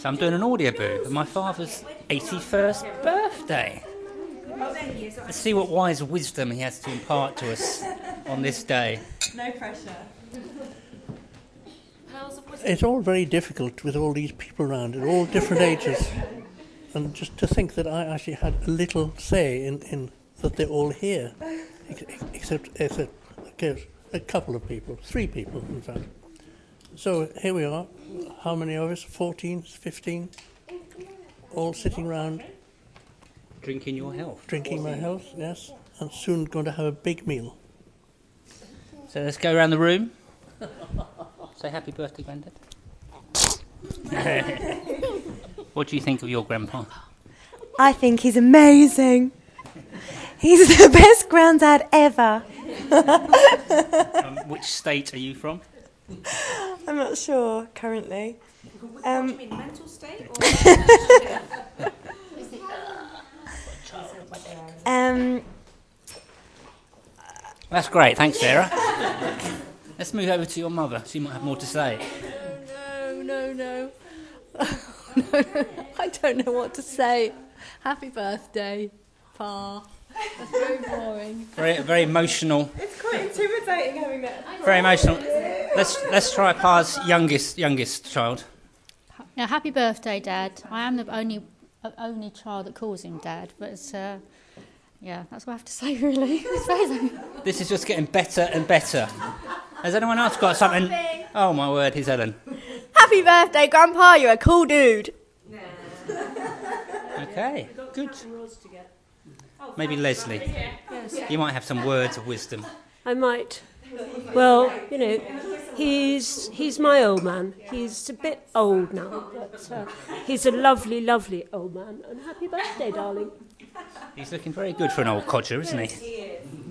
So I'm doing an audiobook of my father's 81st birthday. Let's see what wise wisdom he has to impart to us on this day. No pressure. It's all very difficult with all these people around at all different ages. And just to think that I actually had a little say in that they're all here, except a couple of people, 3 people in fact. So here we are, how many of us? 14, 15, all sitting round. Drinking your health. Drinking my health, yes, and soon going to have a big meal. So let's go around the room. Say happy birthday, Grandad. What do you think of your grandpa? I think he's amazing. He's the best granddad ever. Which state are you from? I'm not sure currently. What do you mean, mental state? That's great, thanks Sarah. Let's move over to your mother, she might have more to say. No. I don't know what to say. Happy birthday, Pa. That's very boring. Very emotional. It's quite intimidating having that. Very emotional. Let's try Pa's youngest child. Now, happy birthday, Dad. I am the only child that calls him Dad, but it's, that's what I have to say, really. This is just getting better and better. Has anyone else got something? Oh my word, here's Ellen. Happy birthday, Grandpa, you're a cool dude. Okay, good. Maybe Leslie. You might have some words of wisdom. I might. Well, he's my old man. He's a bit old now, but he's a lovely, lovely old man. And happy birthday, darling. He's looking very good for an old codger, isn't he? He is.